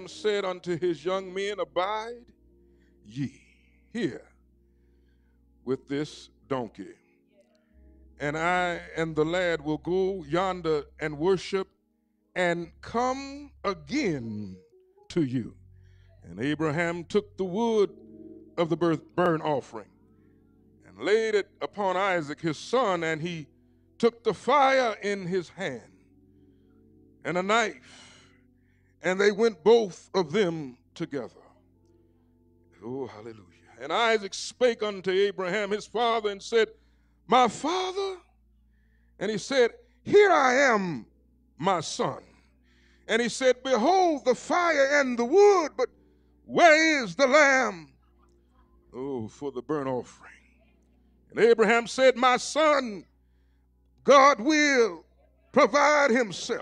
Abraham said unto his young men, Abide ye here with this donkey, and I and the lad will go yonder and worship and come again to you. And Abraham took the wood of the burnt offering and laid it upon Isaac his son, and he took the fire in his hand and a knife, and they went both of them together. Oh, hallelujah. And Isaac spake unto Abraham his father and said, My father? And he said, Here I am, my son. And he said, Behold the fire and the wood, but where is the lamb? Oh, for the burnt offering. And Abraham said, My son, God will provide himself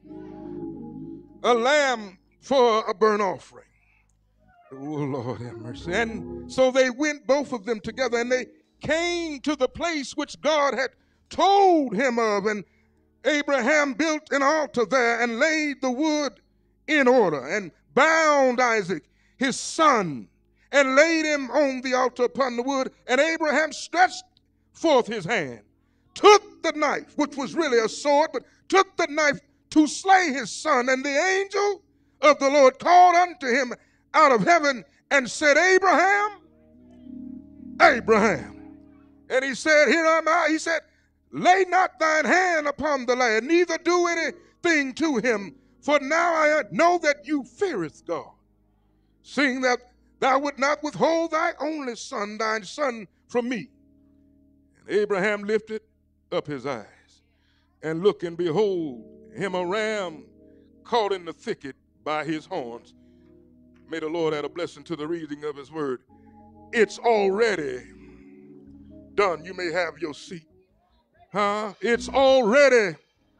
a lamb for a burnt offering. Oh, Lord have mercy. And so they went both of them together, and they came to the place which God had told him of. And Abraham built an altar there and laid the wood in order and bound Isaac, his son, and laid him on the altar upon the wood. And Abraham stretched forth his hand, took the knife, which was really a sword, but took the knife to slay his son. And the angel of the Lord called unto him out of heaven and said, Abraham, Abraham. And he said, Here am I. He said, Lay not thine hand upon the lad, neither do anything to him, for now I know that you feareth God, seeing that thou would not withhold thy only son, thine son, from me. And Abraham lifted up his eyes and looked, and behold, him a ram caught in the thicket by his horns. May the Lord add a blessing to the reading of his word. It's already done. You may have your seat. It's already.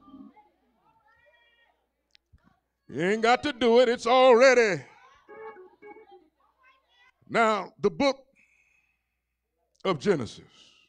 You ain't got to do it. It's already. Now, the book of Genesis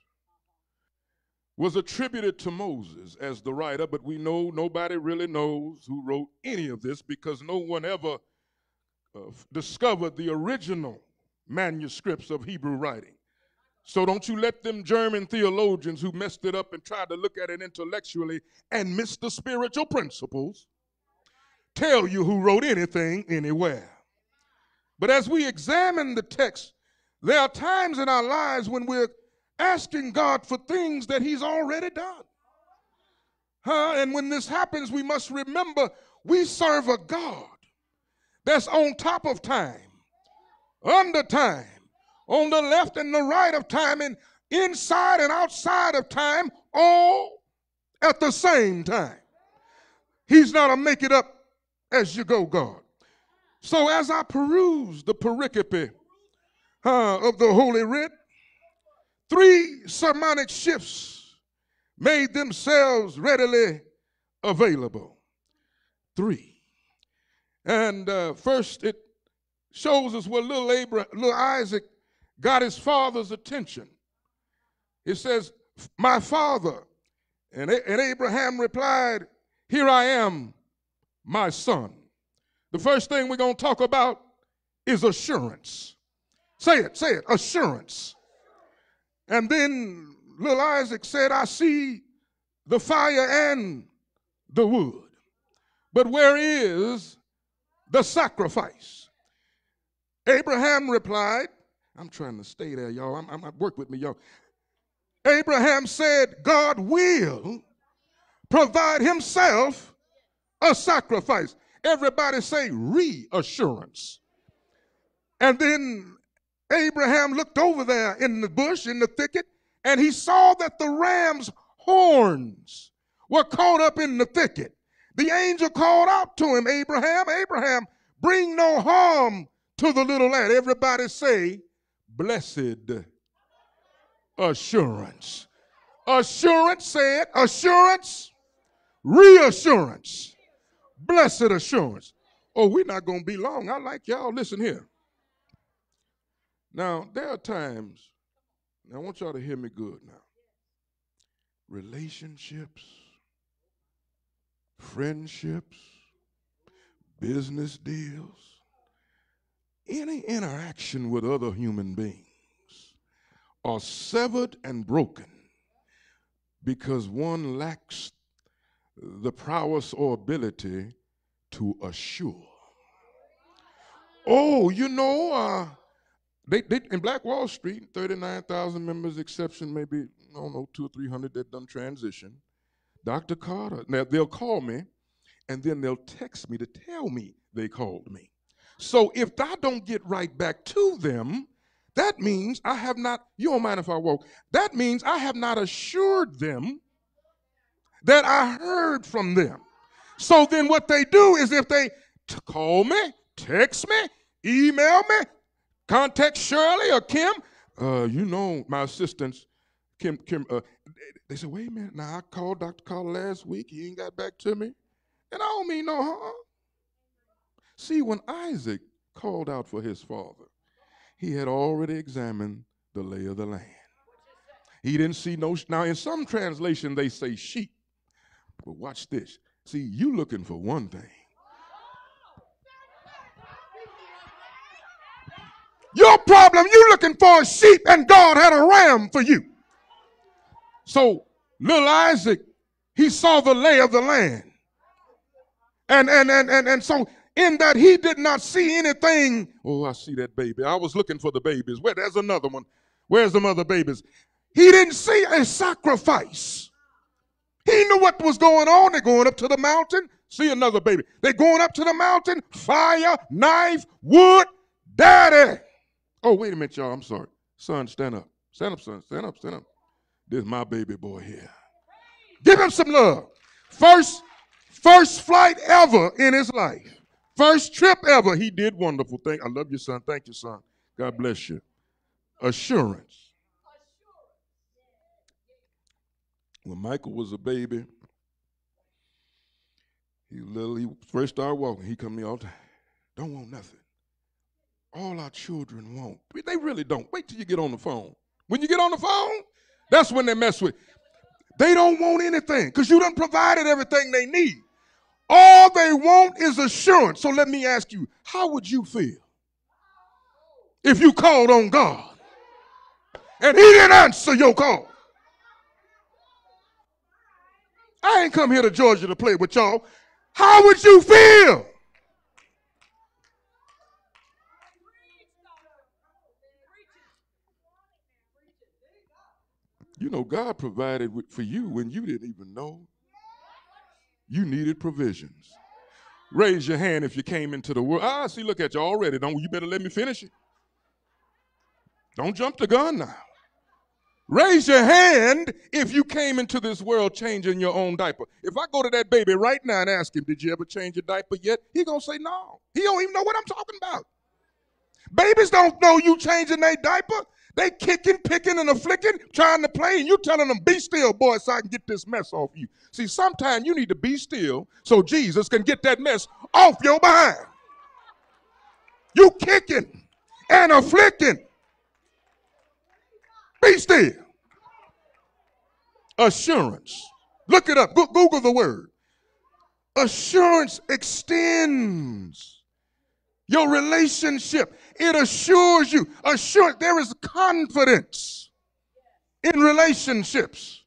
was attributed to Moses as the writer, but we know nobody really knows who wrote any of this because no one ever discovered the original manuscripts of Hebrew writing. So don't you let them German theologians who messed it up and tried to look at it intellectually and miss the spiritual principles tell you who wrote anything anywhere. But as we examine the text, there are times in our lives when we're asking God for things that he's already done. And when this happens, we must remember we serve a God that's on top of time, under time, on the left and the right of time, and inside and outside of time, all at the same time. He's not a make it up as you go God. So as I peruse the pericope of the Holy Writ, 3 sermonic shifts made themselves readily available. 3. And first it shows us where little Isaac got his father's attention. It says, My father. And Abraham replied, Here I am, my son. The first thing we're going to talk about is assurance. Say it, assurance. And then little Isaac said, I see the fire and the wood, but where is the sacrifice? Abraham replied, I'm trying to stay there, y'all. I'm work with me, y'all. Abraham said, God will provide himself a sacrifice. Everybody say reassurance. And then Abraham looked over there in the bush, in the thicket, and he saw that the ram's horns were caught up in the thicket. The angel called out to him, Abraham, Abraham, bring no harm to the little lad. Everybody say, blessed assurance. Assurance, say it, assurance, reassurance, blessed assurance. Oh, we're not going to be long. I like y'all. Listen here. Now, there are times, and I want y'all to hear me good now. Relationships, friendships, business deals, Any interaction with other human beings are severed and broken because one lacks the prowess or ability to assure. Oh, they in Black Wall Street, 39,000 members, exception maybe, I don't know, 200 or 300 that done transition. Dr. Carter, now they'll call me and then they'll text me to tell me they called me. So if I don't get right back to them, that means I have not, you don't mind if I walk, that means I have not assured them that I heard from them. So then what they do is if they call me, text me, email me, contact Shirley or Kim, my assistants, Kim, they said, wait a minute, now I called Dr. Carter last week, he ain't got back to me, and I don't mean no harm. See, when Isaac called out for his father, he had already examined the lay of the land. He didn't see no, now in some translation they say sheep, but watch this. See, you looking for one thing. Your problem, you looking for a sheep and God had a ram for you. So little Isaac, he saw the lay of the land. And so in that he did not see anything. Oh, I see that baby. I was looking for the babies. Where? There's another one. Where's the other babies? He didn't see a sacrifice. He knew what was going on. They're going up to the mountain. See another baby. They're going up to the mountain. Fire, knife, wood. Daddy. Oh, wait a minute, y'all. I'm sorry. Son, stand up. Stand up, son. Stand up, stand up. This is my baby boy here. Give him some love. First flight ever in his life. First trip ever. He did wonderful things. I love you, son. Thank you, son. God bless you. Assurance. When Michael was a baby, he first started walking. He come to me all the time. Don't want nothing. All our children want. They really don't. Wait till you get on the phone. When you get on the phone, that's when they mess with. They don't want anything because you done provided everything they need. All they want is assurance. So let me ask you, how would you feel if you called on God and he didn't answer your call? I ain't come here to Georgia to play with y'all. How would you feel? You know, God provided for you when you didn't even know you needed provisions. Raise your hand if you came into the world. See, look at you already. You better let me finish it. Don't jump the gun now. Raise your hand if you came into this world changing your own diaper. If I go to that baby right now and ask him, did you ever change your diaper yet? He gonna say no. He don't even know what I'm talking about. Babies don't know you changing their diaper. They kicking, picking, and afflicting, trying to play, and you telling them, be still, boy, so I can get this mess off you. See, sometimes you need to be still so Jesus can get that mess off your behind. You kicking and afflicting. Be still. Assurance. Look it up. Google the word. Assurance extends your relationship. It assures you. Assurance. There is confidence in relationships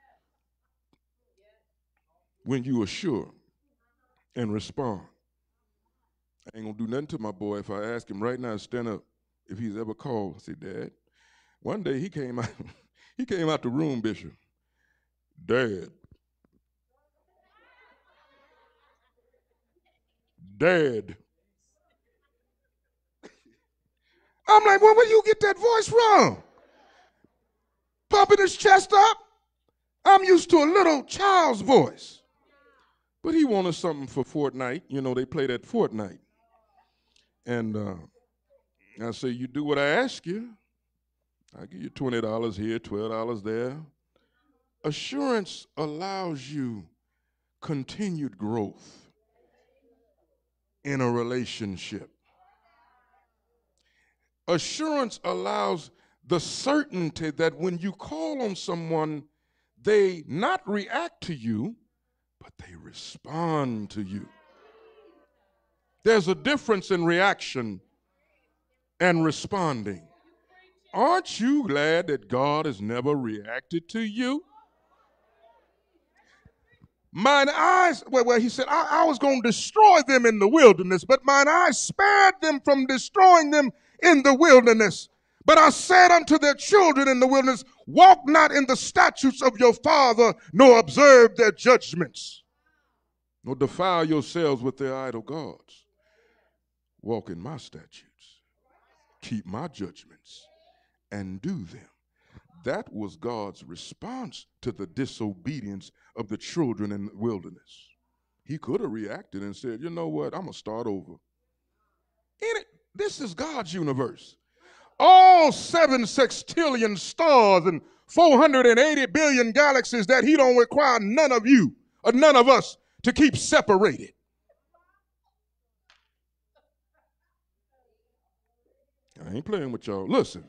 when you assure and respond. I ain't gonna do nothing to my boy if I ask him right now to stand up if he's ever called. I say, Dad. One day he came out the room, Bishop. Dad. I'm like, well, where you get that voice from? Pumping his chest up. I'm used to a little child's voice. But he wanted something for Fortnite. You know, they play that Fortnite. And I say, you do what I ask you. I give you $20 here, $12 there. Assurance allows you continued growth in a relationship. Assurance allows the certainty that when you call on someone, they not react to you, but they respond to you. There's a difference in reaction and responding. Aren't you glad that God has never reacted to you? Mine eyes, well, he said, I was going to destroy them in the wilderness, but mine eyes spared them from destroying them in the wilderness. But I said unto their children in the wilderness, walk not in the statutes of your father, nor observe their judgments, nor defile yourselves with their idol gods. Walk in my statutes, keep my judgments, and do them. That was God's response to the disobedience of the children in the wilderness. He could have reacted and said, you know what, I'm going to start over. This is God's universe. All 7 sextillion stars and 480 billion galaxies that he don't require none of you or none of us to keep separated. I ain't playing with y'all. Listen.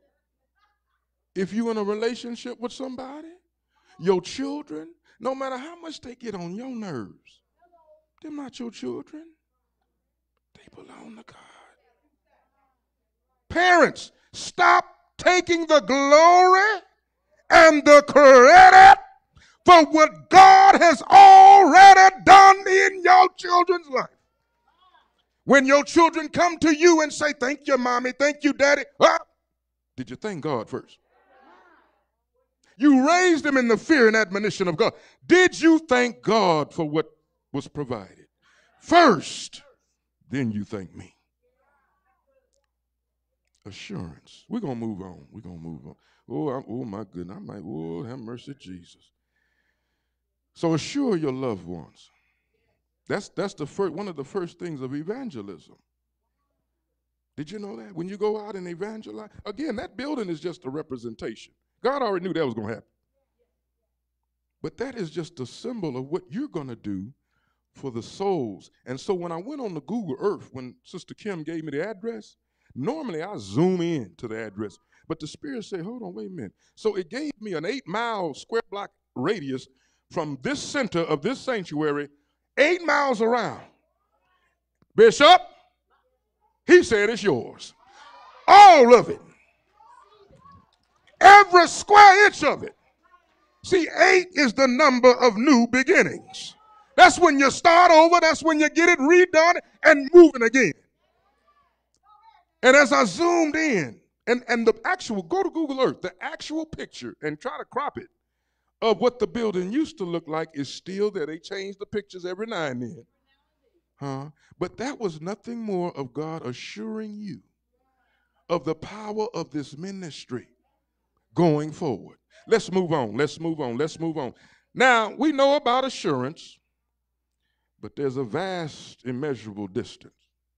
If you're in a relationship with somebody, your children, no matter how much they get on your nerves, they're not your children. They belong to God. Parents, stop taking the glory and the credit for what God has already done in your children's life. When your children come to you and say, thank you, mommy, thank you, daddy, did you thank God first? You raised them in the fear and admonition of God. Did you thank God for what was provided? First, then you thank me. Assurance. We're going to move on. We're going to move on. Oh my goodness. I might, have mercy, Jesus. So assure your loved ones. That's the first, one of the first things of evangelism. Did you know that? When you go out and evangelize, again, that building is just a representation. God already knew that was going to happen. But that is just a symbol of what you're going to do for the souls. And so when I went on the Google Earth, when Sister Kim gave me the address, normally I zoom in to the address. But the Spirit said, hold on, wait a minute. So it gave me an 8-mile square block radius from this center of this sanctuary, 8 miles around. Bishop, he said it's yours. All of it. Every square inch of it. See, 8 is the number of new beginnings. That's when you start over. That's when you get it redone and moving again. And as I zoomed in, and the actual, go to Google Earth, the actual picture, and try to crop it, of what the building used to look like is still there. They change the pictures every now and then. But that was nothing more of God assuring you of the power of this ministry going forward. Let's move on. Let's move on. Let's move on. Now, we know about assurance, but there's a vast, immeasurable distance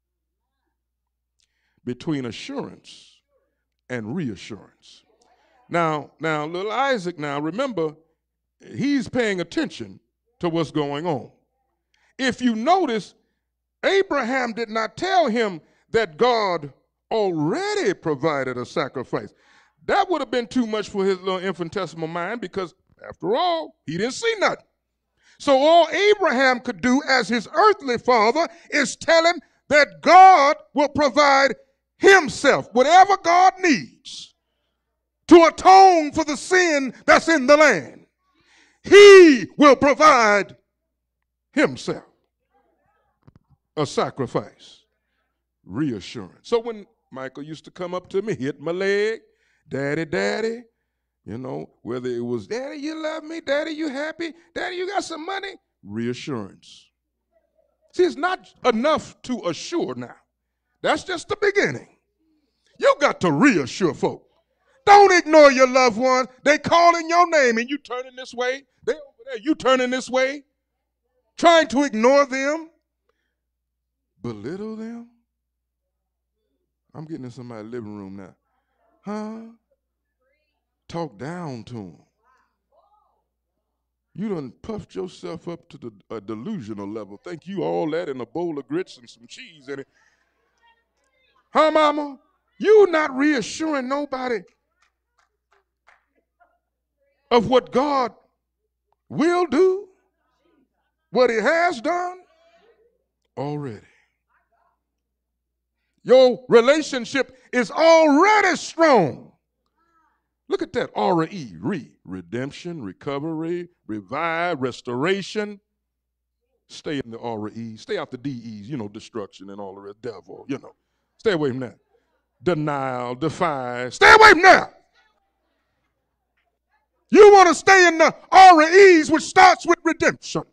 between assurance and reassurance. Now, little Isaac, now remember, he's paying attention to what's going on. If you notice, Abraham did not tell him that God already provided a sacrifice. That would have been too much for his little infinitesimal mind because, after all, he didn't see nothing. So all Abraham could do as his earthly father is tell him that God will provide himself, whatever God needs, to atone for the sin that's in the land. He will provide himself a sacrifice, reassurance. So when Michael used to come up to me, hit my leg, daddy, daddy, you know, whether it was, daddy, you love me, daddy, you happy, daddy, you got some money, reassurance. See, it's not enough to assure now. That's just the beginning. You got to reassure folk. Don't ignore your loved ones. They calling your name and you turning this way. They over there, you turning this way. Trying to ignore them. Belittle them. I'm getting in somebody's living room now. Talk down to them. You done puffed yourself up to a delusional level. Think you all that in a bowl of grits and some cheese in it. Mama? You not reassuring nobody of what God will do, what he has done already. Your relationship is already strong. Look at that, R-E, redemption, recovery, revive, restoration. Stay in the R-E, stay out the D-E's, destruction and all the rest, devil, Stay away from that. Denial, defy, stay away from that. You want to stay in the R-E's, which starts with redemption.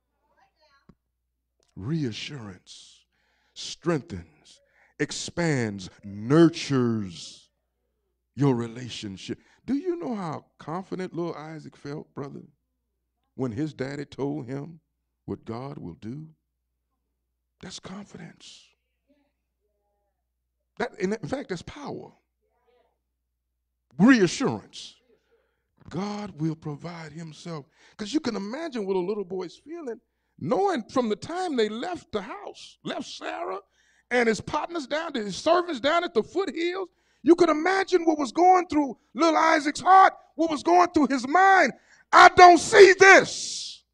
Reassurance, strengthens, expands, nurtures your relationship. Do you know how confident little Isaac felt, brother, when his daddy told him what God will do? That's confidence. In fact, that's power. Reassurance. God will provide himself. Because you can imagine what a little boy's feeling, knowing from the time they left the house, left Sarah and his partners down, his servants down at the foothills. You can imagine what was going through little Isaac's heart, what was going through his mind. I don't see this.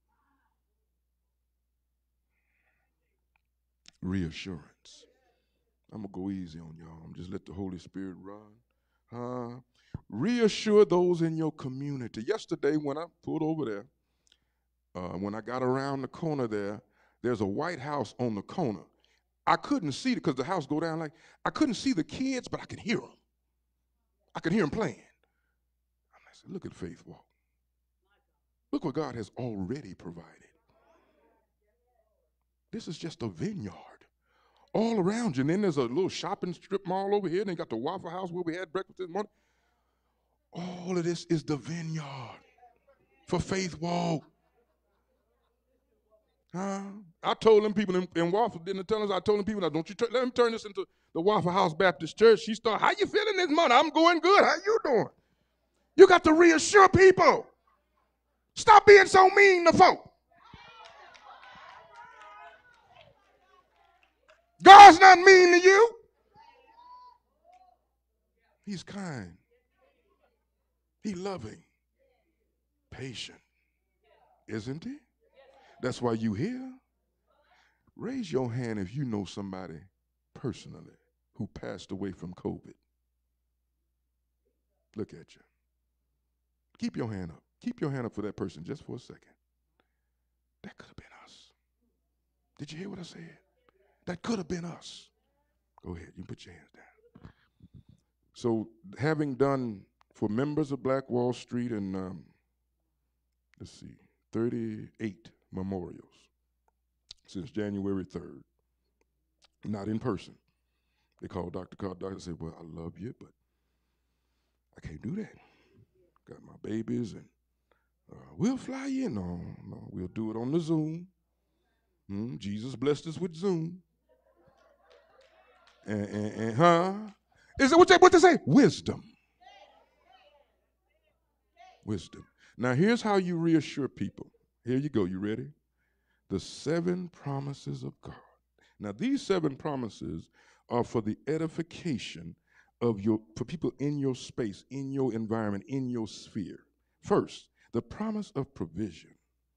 Reassurance. I'm going to go easy on y'all. I'm just let the Holy Spirit run. Reassure those in your community. Yesterday when I pulled over there, when I got around the corner there's a White House on the corner. I couldn't see it because the house go down I couldn't see the kids, but I could hear them. I could hear them playing. I said, look at Faith Walk. Look what God has already provided. This is just a vineyard all around you. And then there's a little shopping strip mall over here. And they got the Waffle House where we had breakfast this morning. All of this is the vineyard for Faith Walk. I told them people in Waffle, didn't tell us, I told them people, now don't you let them turn this into the Waffle House Baptist Church. She started, how you feeling this morning? I'm going good. How you doing? You got to reassure people. Stop being so mean to folk. God's not mean to you. He's kind. He's loving. Patient. Isn't he? That's why you here. Raise your hand if you know somebody personally who passed away from COVID. Look at you. Keep your hand up. Keep your hand up for that person just for a second. That could have been us. Did you hear what I said? That could have been us. Go ahead. You can put your hands down. So having done for members of Black Wall Street and, 38 memorials since January 3rd. Not in person. They called Dr. Carr. Doctor said, well, I love you, but I can't do that. Got my babies, and we'll fly in. No, we'll do it on the Zoom. Jesus blessed us with Zoom. Is it what they say? Wisdom. Wisdom. Now, here's how you reassure people. Here you go. You ready? The 7 promises of God. Now, these 7 promises are for the edification of for people in your space, in your environment, in your sphere. First, the promise of provision.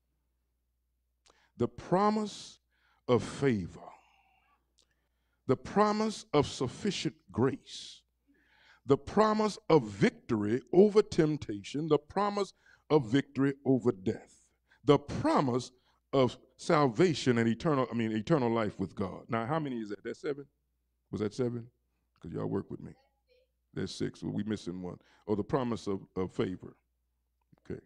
The promise of favor. The promise of sufficient grace. The promise of victory over temptation. The promise of victory over death. The promise of salvation and eternal life with God. Now, how many is that? That's 7? Was that 7? Because y'all work with me. There's 6. Well, we missing one. Oh, the promise of favor. Okay.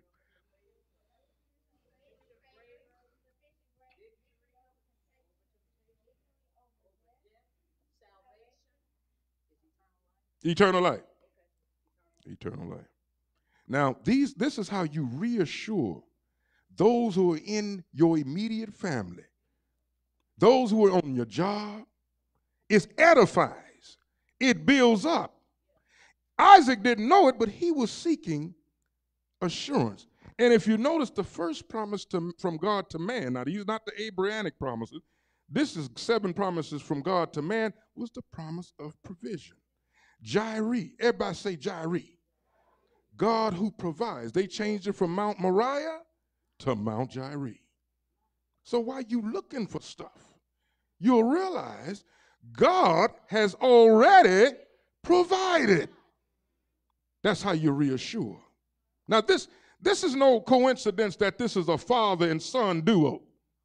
Eternal life. Eternal life. Now, this is how you reassure those who are in your immediate family, those who are on your job. It edifies. It builds up. Isaac didn't know it, but he was seeking assurance. And if you notice, the first promise from God to man, now these are not the Abrahamic promises, this is 7 promises from God to man, was the promise of provision. Jireh, everybody say Jireh. God who provides. They changed it from Mount Moriah to Mount Jireh. So while you looking for stuff, you'll realize God has already provided. That's how you reassure. Now, this is no coincidence that this is a father and son duo.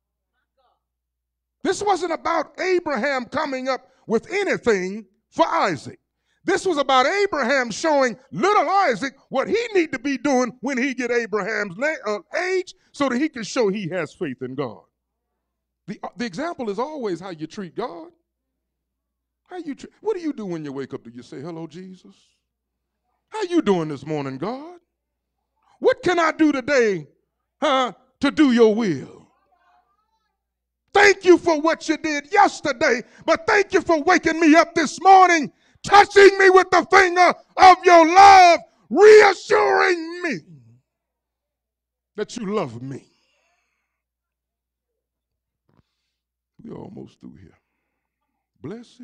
This wasn't about Abraham coming up with anything for Isaac. This was about Abraham showing little Isaac what he need to be doing when he get Abraham's age so that he can show he has faith in God. The example is always how you treat God. What do you do when you wake up? Do you say, hello, Jesus? How you doing this morning, God? What can I do today, to do your will? Thank you for what you did yesterday, but thank you for waking me up this morning, touching me with the finger of your love, reassuring me that you love me. We're almost through here. Blessed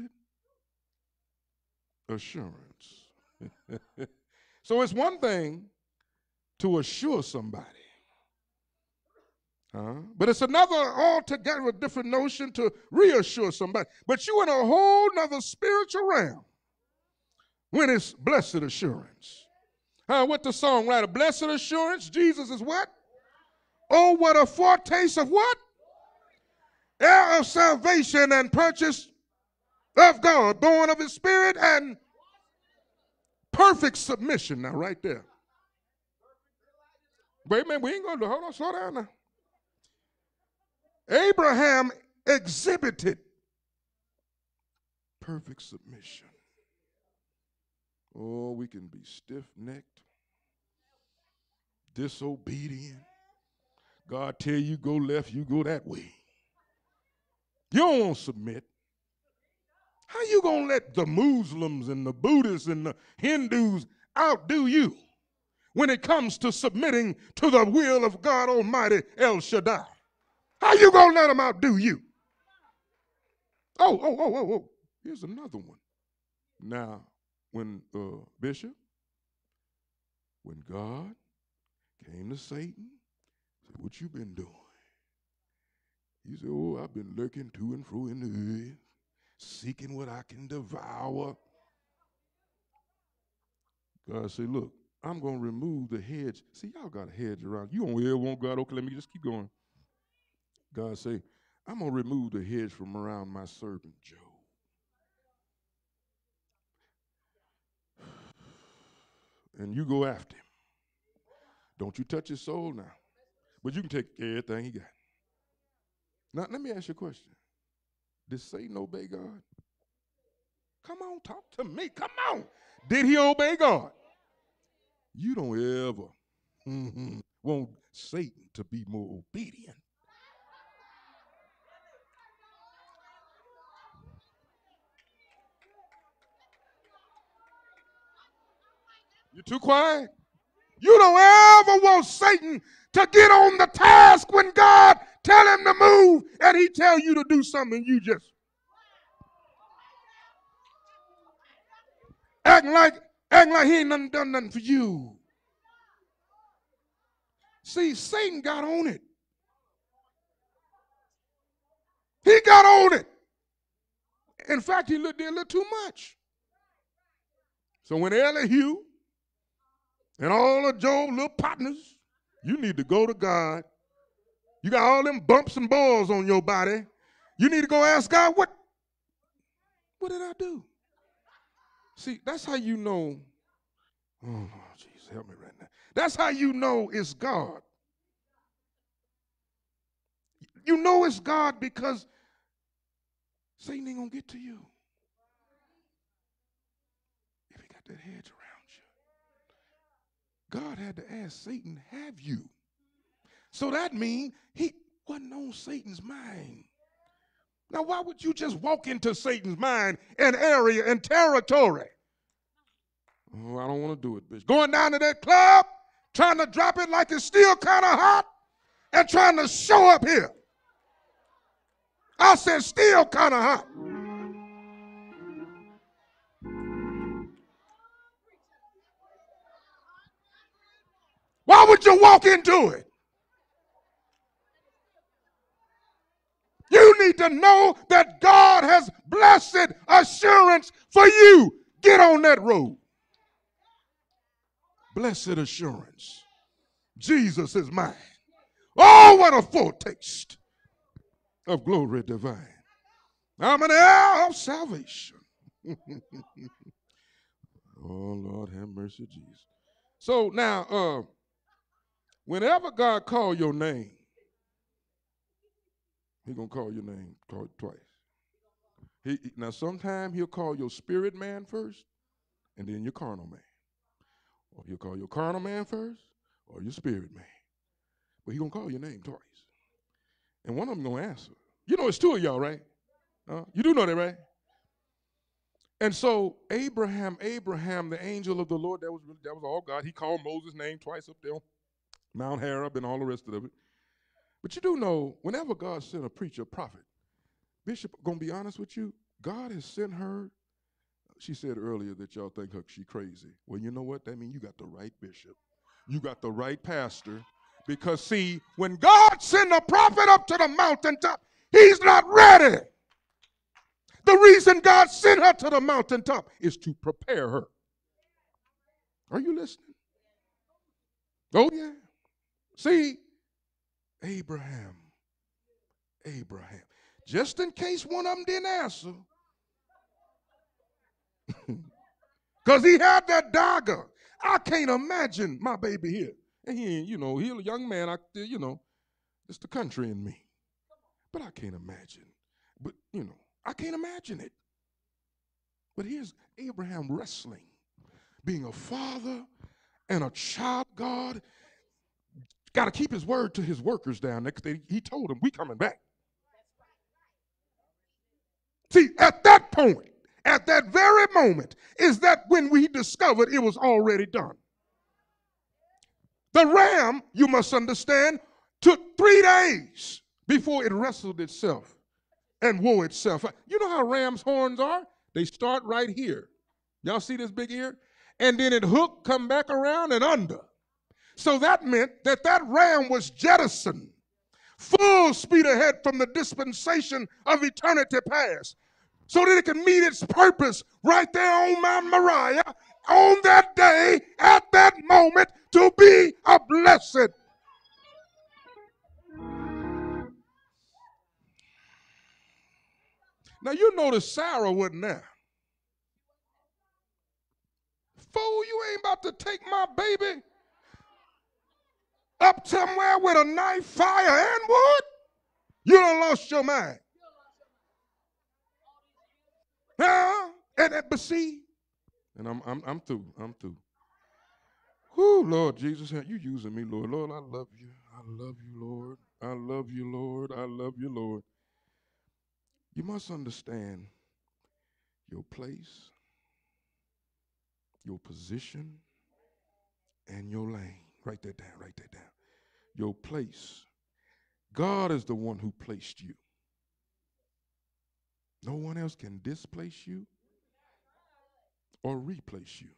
assurance. So it's one thing to assure somebody. But it's another altogether different notion to reassure somebody. But you in a whole nother spiritual realm when it's blessed assurance. What the songwriter, blessed assurance, Jesus is what? Oh, what a foretaste of what? Heir of salvation and purchase of God, born of his spirit and perfect submission. Now right there. Wait a minute, we ain't going to, hold on, slow down now. Abraham exhibited perfect submission. Oh, we can be stiff-necked, disobedient. God tell you go left, you go that way. You don't want to submit. How you going to let the Muslims and the Buddhists and the Hindus outdo you when it comes to submitting to the will of God Almighty El Shaddai? How you going to let them outdo you? Oh. Here's another one. Now, when Bishop, when God came to Satan, said, what you been doing? He said, oh, I've been lurking to and fro in the earth, seeking what I can devour. God said, look, I'm going to remove the hedge. See, y'all got a hedge around. You don't ever want God, okay, let me just keep going. God say, I'm going to remove the hedge from around my servant Job. And you go after him. Don't you touch his soul now. But you can take everything he got. Now, let me ask you a question. Did Satan obey God? Come on, talk to me. Come on. Did he obey God? You don't ever want Satan to be more obedient. You're too quiet. You don't ever want Satan to get on the task when God tell him to move and he tell you to do something. You just acting like he ain't done nothing for you. See, Satan got on it. He got on it. In fact, he did a little too much. So when Elihu and all of Job's little partners, you need to go to God. You got all them bumps and boils on your body. You need to go ask God, what did I do? See, that's how you know. Oh, Jesus, help me right now. That's how you know it's God. You know it's God because Satan ain't going to get to you if he got that hedge around you. God had to ask Satan, have you? So that means he wasn't on Satan's mind. Now, why would you just walk into Satan's mind and area and territory? Oh, I don't want to do it, bitch. Going down to that club, trying to drop it like it's still kind of hot, and trying to show up here. I said still kind of hot. Why would you walk into it? You need to know that God has blessed assurance for you. Get on that road. Blessed assurance. Jesus is mine. Oh, what a foretaste of glory divine. I'm an heir of salvation. Oh, Lord, have mercy, Jesus. So now, whenever God call your name, He's going to call your name, call it twice. Now, sometimes He'll call your spirit man first, and then your carnal man. Or He'll call your carnal man first, or your spirit man. But He's going to call your name twice. And one of them going to answer. You know it's two of y'all, right? You do know that, right? And so Abraham, the angel of the Lord, that was all God. He called Moses' name twice up there on Mount Horeb and all the rest of it. But you do know, whenever God sent a preacher, a prophet, Bishop, going to be honest with you, God has sent her. She said earlier that y'all think she crazy. Well, you know what? That means you got the right bishop. You got the right pastor. Because, see, when God sent a prophet up to the mountaintop, he's not ready. The reason God sent her to the mountaintop is to prepare her. Are you listening? Oh, yeah. See, Abraham. Just in case one of them didn't answer. Because he had that dagger. I can't imagine my baby here. And he ain't, he's a young man. It's the country in me. But I can't imagine. But, I can't imagine it. But here's Abraham wrestling, being a father and a child of God. Got to keep his word to his workers down there because he told them, we coming back. See, at that point, at that very moment, is that when we discovered it was already done. The ram, you must understand, took 3 days before it wrestled itself and wore itself out. You know how ram's horns are? They start right here. Y'all see this big ear? And then it hook, come back around and under. So that meant that ram was jettisoned full speed ahead from the dispensation of eternity past so that it can meet its purpose right there on Mount Moriah on that day, at that moment, to be a blessed. Now, you notice Sarah wasn't there. Fool, you ain't about to take my baby up somewhere with a knife, fire, and wood? You done lost your mind. But see, and I'm through. Whoo, Lord Jesus, you using me, Lord. Lord, I love you. I love you, Lord. I love you, Lord. I love you, Lord. You must understand your place, your position, and your lane. Write that down. Your place. God is the one who placed you. No one else can displace you or replace you.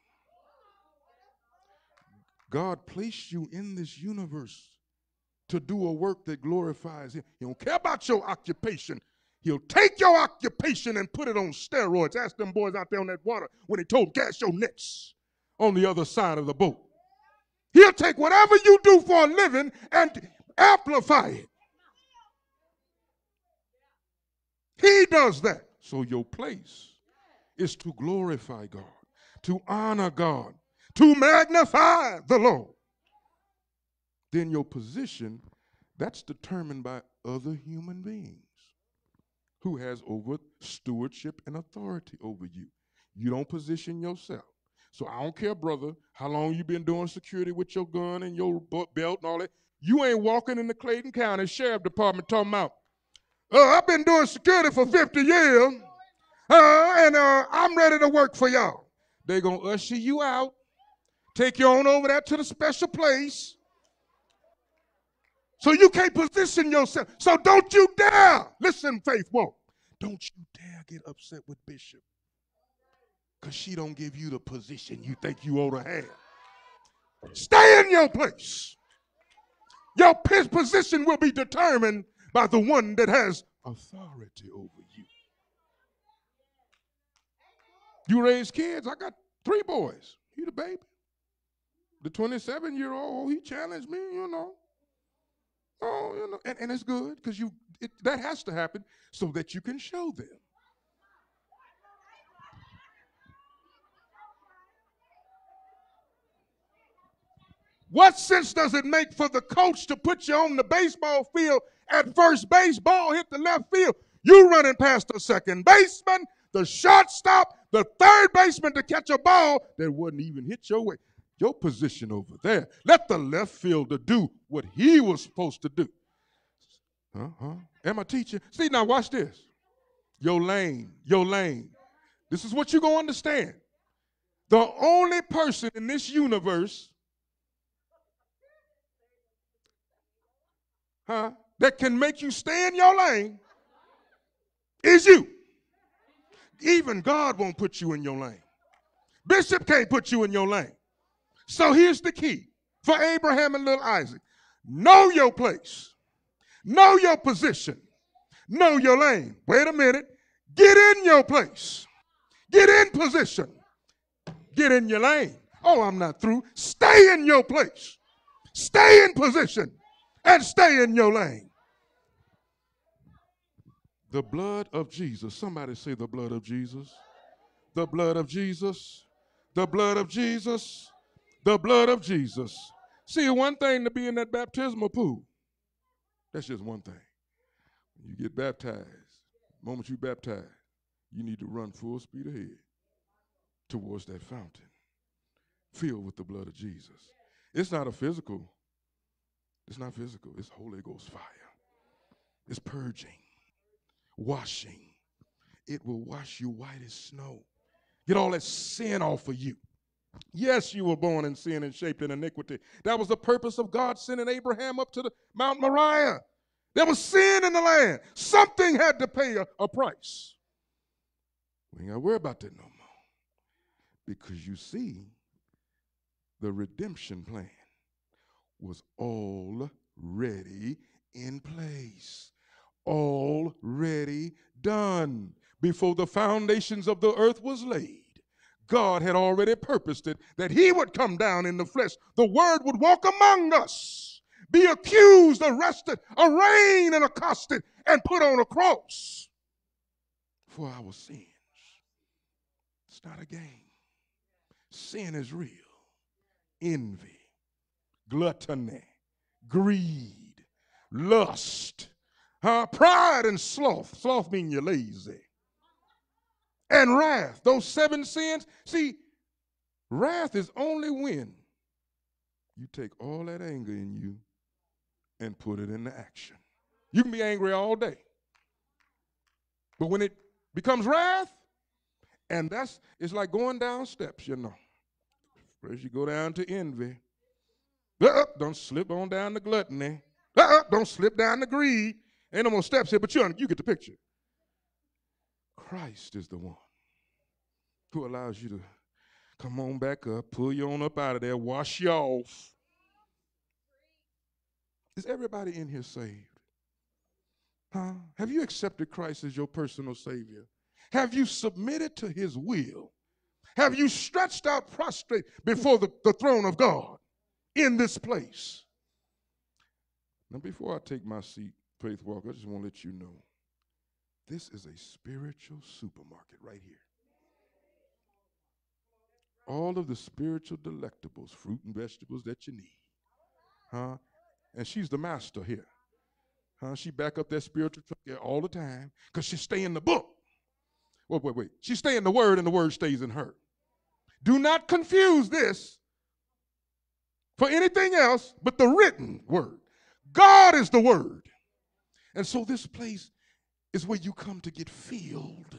God placed you in this universe to do a work that glorifies Him. He don't care about your occupation. He'll take your occupation and put it on steroids. Ask them boys out there on that water when He told them, cast your nets on the other side of the boat. He'll take whatever you do for a living and amplify it. He does that. So your place is to glorify God, to honor God, to magnify the Lord. Then your position, that's determined by other human beings who has over stewardship and authority over you. You don't position yourself. So I don't care, brother, how long you been doing security with your gun and your belt and all that. You ain't walking in the Clayton County Sheriff Department talking about, I've been doing security for 50 years, and I'm ready to work for y'all. They're going to usher you out, take you on over there to the special place. So you can't position yourself. So don't you dare, listen, Faith Walk, don't you dare get upset with Bishop because she don't give you the position you think you ought to have. Stay in your place. Your position will be determined by the one that has authority over you. You raise kids. I got 3 boys. He the baby. The 27-year-old, he challenged me, you know. Oh, you know, and it's good because that has to happen so that you can show them. What sense does it make for the coach to put you on the baseball field at first base, ball hit the left field, you running past the second baseman, the shortstop, the third baseman to catch a ball that wouldn't even hit your way? Your position over there. Let the left fielder do what he was supposed to do. Am I teaching? See, now watch this. Your lane, your lane. This is what you're going to understand. The only person in this universe that can make you stay in your lane is you. Even God won't put you in your lane. Bishop can't put you in your lane. So here's the key for Abraham and little Isaac. Know your place. Know your position. Know your lane. Wait a minute. Get in your place. Get in position. Get in your lane. Oh, I'm not through. Stay in your place. Stay in position. And stay in your lane. The blood of Jesus. Somebody say the blood of Jesus. The blood of Jesus. The blood of Jesus. The blood of Jesus. See, one thing to be in that baptismal pool. That's just one thing. When you get baptized, the moment you baptize, you need to run full speed ahead towards that fountain filled with the blood of Jesus. It's not a physical. It's not physical. It's Holy Ghost fire. It's purging, washing. It will wash you white as snow. Get all that sin off of you. Yes, you were born in sin and shaped in iniquity. That was the purpose of God sending Abraham up to the Mount Moriah. There was sin in the land. Something had to pay a price. We ain't got to worry about that no more. Because you see, the redemption plan was already in place. Already done. Before the foundations of the earth was laid, God had already purposed it that he would come down in the flesh. The word would walk among us, be accused, arrested, arraigned, and accosted, and put on a cross for our sins. It's not a game. Sin is real. Envy, gluttony, greed, lust, pride and sloth. Sloth means you're lazy. And wrath, those 7 sins. See, wrath is only when you take all that anger in you and put it into action. You can be angry all day. But when it becomes wrath, and it's like going down steps, you know. First you go down to envy. Don't slip on down to gluttony. Don't slip down to greed. Ain't no more steps here, but you get the picture. Christ is the one who allows you to come on back up, pull you on up out of there, wash you off. Is everybody in here saved? Have you accepted Christ as your personal Savior? Have you submitted to his will? Have you stretched out prostrate before the throne of God in this place? Now, before I take my seat, Faith Walker, I just want to let you know, this is a spiritual supermarket right here. All of the spiritual delectables, fruit and vegetables that you need. And she's the master here. She back up that spiritual truck there all the time because she stay in the book. Wait. She stay in the word and the word stays in her. Do not confuse this for anything else but the written word. God is the word. And so this place is where you come to get filled.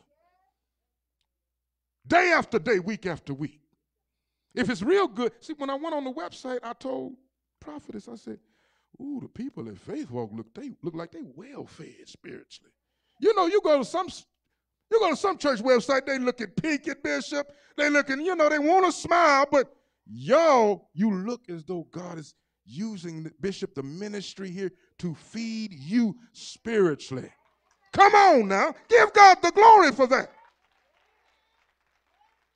Day after day, week after week. If it's real good, see, when I went on the website, I told Prophetess, I said, ooh, the people at Faith Walk look like they well fed spiritually. You know, you go to some church website, they look at Pinkett Bishop, they looking, they want to smile, but y'all, you look as though God is using the bishop, the ministry here, to feed you spiritually. Come on now, give God the glory for that.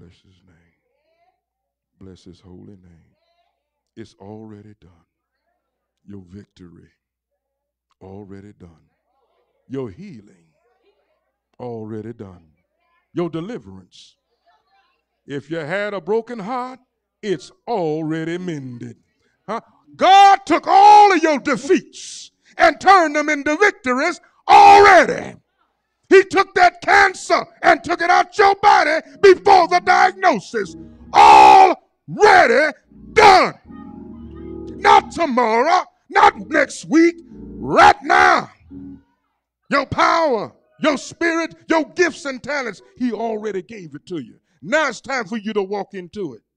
Bless his name. Bless his holy name. It's already done. Your victory already done. Your healing already done. Your deliverance. If you had a broken heart, it's already mended. Huh? God took all of your defeats and turned them into victories already. He took that cancer and took it out your body before the diagnosis. Already done. Not tomorrow, not next week, right now. Your power, your spirit, your gifts and talents, he already gave it to you. Now it's time for you to walk into it.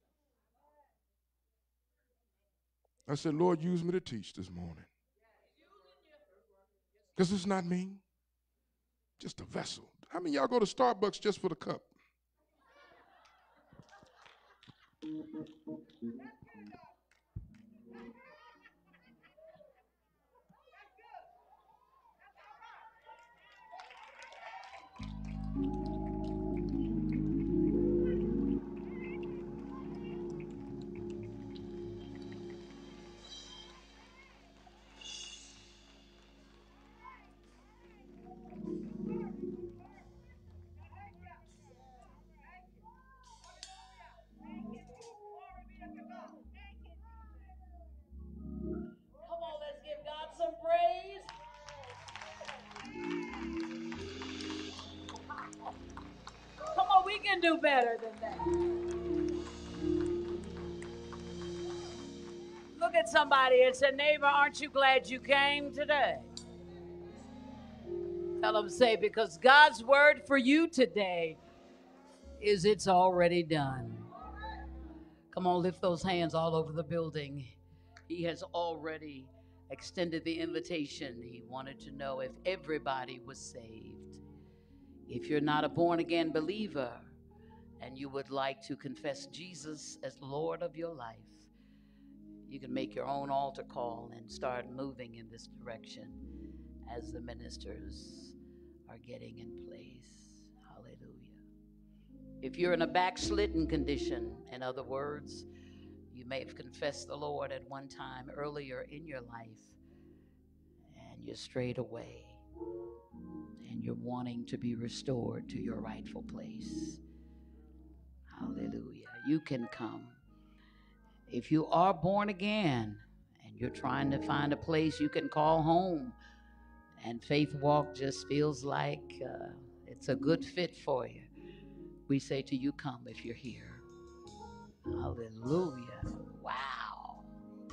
I said, Lord, use me to teach this morning. Because it's not me, just a vessel. How many of y'all go to Starbucks just for the cup? Come on, let's give God some praise. Come on, we can do better than that. Look at somebody and say, neighbor, aren't you glad you came today? Tell them, say, because God's word for you today is it's already done. Come on, lift those hands all over the building. He has already extended the invitation. He wanted to know if everybody was saved. If you're not a born-again believer and you would like to confess Jesus as Lord of your life, you can make your own altar call and start moving in this direction as the ministers are getting in place. Hallelujah. If you're in a backslidden condition, in other words, you may have confessed the Lord at one time earlier in your life, and you're strayed away, and you're wanting to be restored to your rightful place. Hallelujah. You can come. If you are born again and you're trying to find a place you can call home, and Faith Walk just feels like it's a good fit for you, we say to you, come if you're here. Hallelujah. Wow.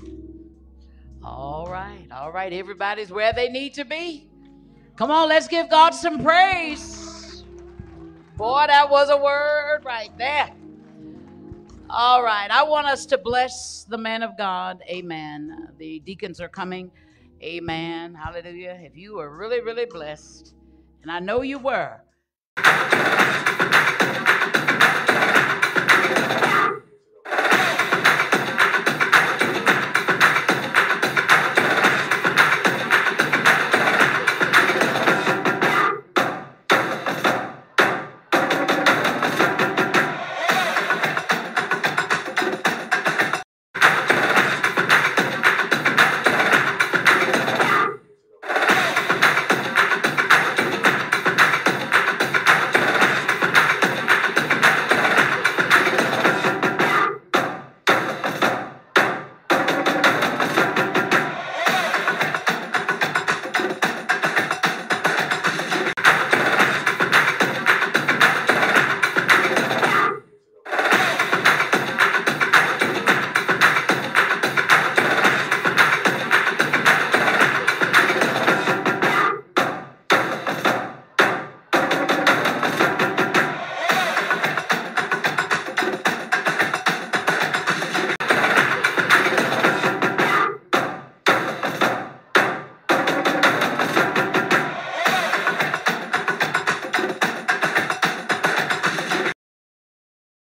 All right. Everybody's where they need to be. Come on, let's give God some praise. Boy, that was a word right there. All right. I want us to bless the man of God. Amen. The deacons are coming. Amen. Hallelujah. If you were really, really blessed, and I know you were,